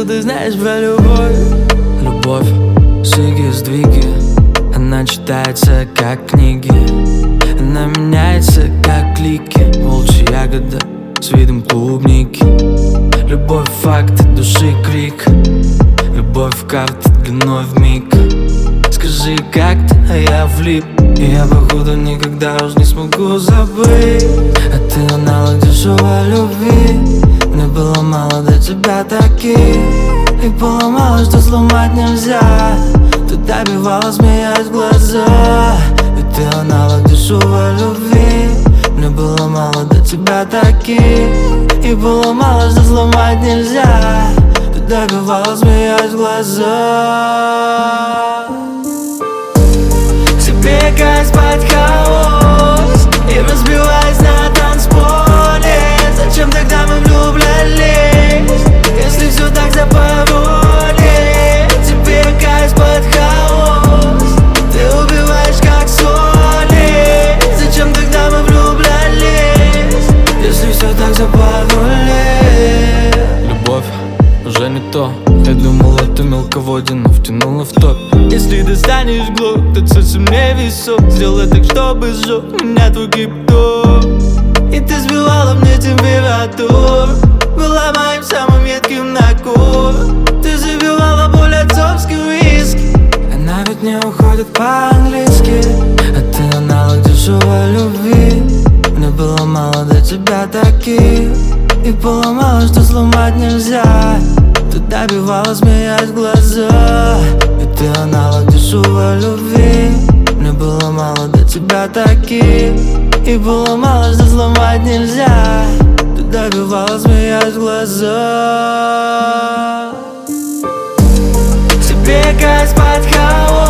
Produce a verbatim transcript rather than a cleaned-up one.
ты знаешь про любовь? Любовь, шаги, сдвиги. Она читается как книги. Она меняется как клики. Волчья ягода с видом клубники. Любовь факт, души крик. Любовь карты длиной в миг. Скажи, как ты, а я влип. И я походу никогда уж не смогу забыть. А ты аналог дешевой любви. Мне было мало до тебя таких. И было мало, что сломать нельзя. Ты добивала, смеясь в глаза. И ты аналог дешевой любви. Мне было мало до тебя таких. И было мало, что сломать нельзя. Ты добивала, смеясь в глаза. Тебе кайф под хаос и разбиваясь на танцполе. Зачем тогда мы влюблялись, если все так за пароли? Тебе кайф под хаос, ты убиваешь как соли. Зачем тогда мы влюблялись, если все так за пароли? Любовь уже не то. Я думал, это мелководье, втянула в топ. Если достанешь глок, то цель сильнее весов. Сделай так, чтобы сжег меня твой криптор. И ты сбивала мне температуру. Была моим самым едким на кур. Ты забивала боль отцовский виски. Она ведь не уходит по-английски. А ты аналог дешевой любви. Мне было мало до тебя таких. И было мало, что сломать нельзя. Ты добивала, смеясь в глаза. И ты аналог дешевой любви. Мне было мало до тебя таких. И было мало, что сломать нельзя. Ты добивала, смеясь в глаза. Тебе кайф под хаос